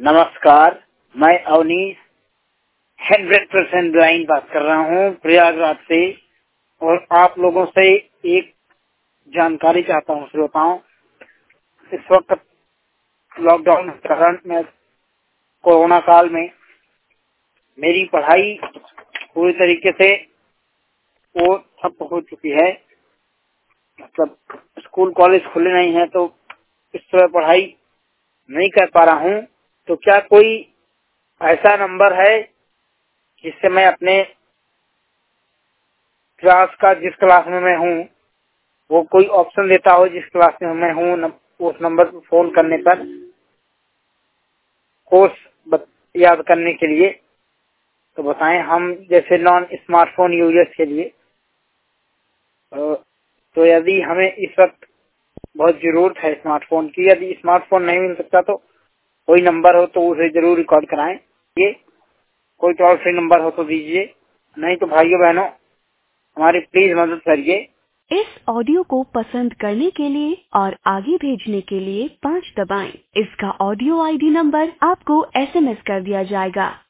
नमस्कार, मैं अवनीश 100% ब्लाइंड बात कर रहा हूँ प्रयागराज से। और आप लोगों से एक जानकारी चाहता हूँ श्रोताओं। इस वक्त लॉकडाउन के कारण में कोरोना काल में मेरी पढ़ाई पूरी तरीके से वो ठप हो चुकी है। मतलब स्कूल कॉलेज खुले नहीं है तो इस तरह पढ़ाई नहीं कर पा रहा हूँ। तो क्या कोई ऐसा नंबर है जिससे मैं अपने क्लास का, जिस क्लास में मैं हूँ, वो कोई ऑप्शन देता हो जिस क्लास में मैं हूँ उस नंबर पर फोन करने पर कोर्स याद करने के लिए तो बताएं। हम जैसे नॉन स्मार्टफोन यूजर्स के लिए तो यदि हमें इस वक्त बहुत जरूरत है स्मार्टफोन की, यदि स्मार्टफोन नहीं मिल सकता तो कोई नंबर हो तो उसे जरूर रिकॉर्ड कराएं। ये कोई टोल फ्री नंबर हो तो दीजिए, नहीं तो भाइयों बहनों हमारी प्लीज मदद करिए। इस ऑडियो को पसंद करने के लिए और आगे भेजने के लिए 5 दबाएं। इसका ऑडियो आईडी नंबर आपको SMS कर दिया जाएगा।